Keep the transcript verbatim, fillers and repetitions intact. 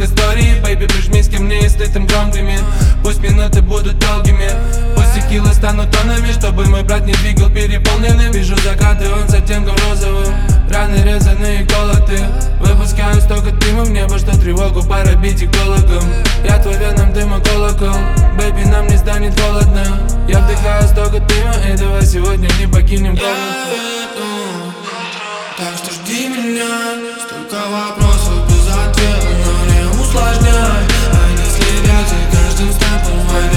истории. Бэйби, прижмись ко мне, если там громкими. Пусть минуты будут долгими, пусть текилы станут тонами, чтобы мой брат не двигал переполненным. Вижу закаты, он с оттенком розовым, раны резаные колоты. Выпускаю столько дыма в небо, что тревогу пора бить экологам. Я твой веном, ты мой колокол. Бэйби, нам не станет холодно. Я вдыхаю столько дыма, и давай сегодня не покинем комнату. Так что жди меня, столько вопросов без ответа, но не усложняй. Они следят за каждым степом.